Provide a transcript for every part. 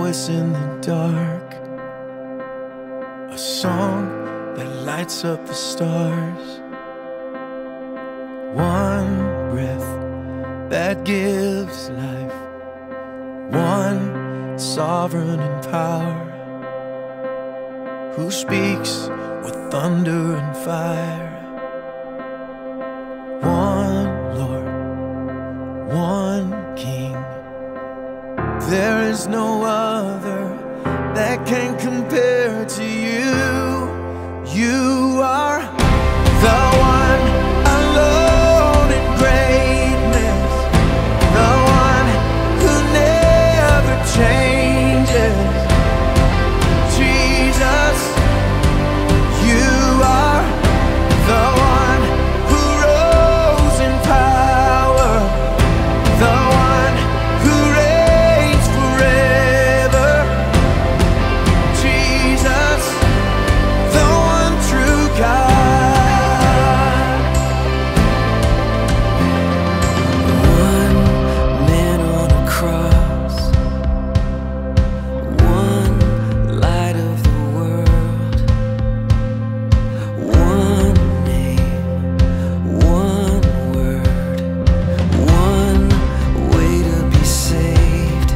voice in the dark, a song that lights up the stars, one breath that gives life, one sovereign in power, who speaks with thunder and fire. One Lord, one King, there is no other that can compare to you. You are the one alone in greatness, the one who never changes. Jesus, you are the one who rose in power, the one who reigns forever. Jesus, the one true God. One man on a cross, one light of the world, one name, one word, one way to be saved,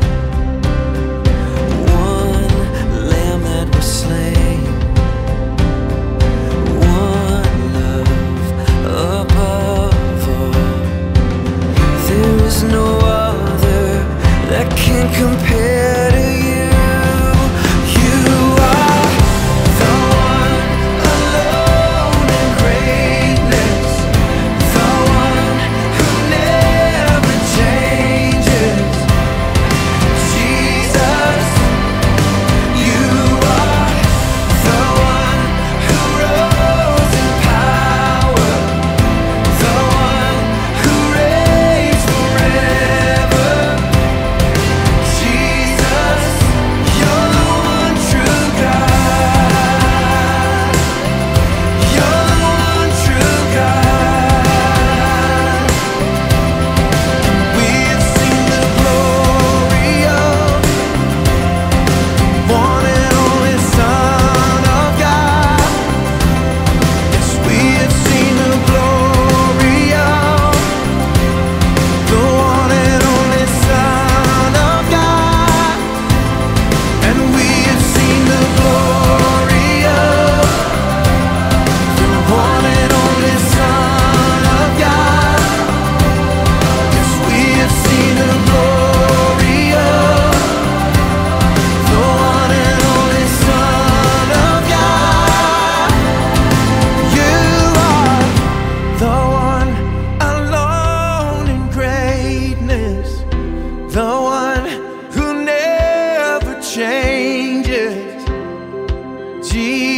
one lamb that was slain, one love above all. There is no other that can compare to you. You are the one alone in greatness, the one who never changes. Jesus, you are the one who rose in power, the one who reigns forever. Jesus, you're the one true God. You're the one true God. We have seen the glory of one and only Son of God. Yes, we have seen the glory of the one and only Son of God. And we have seen the glory of the one and only Son of God. Yes, we have seen the glory of the one and only Son of God. You are the one alone in greatness, the one who never changes. Jesus.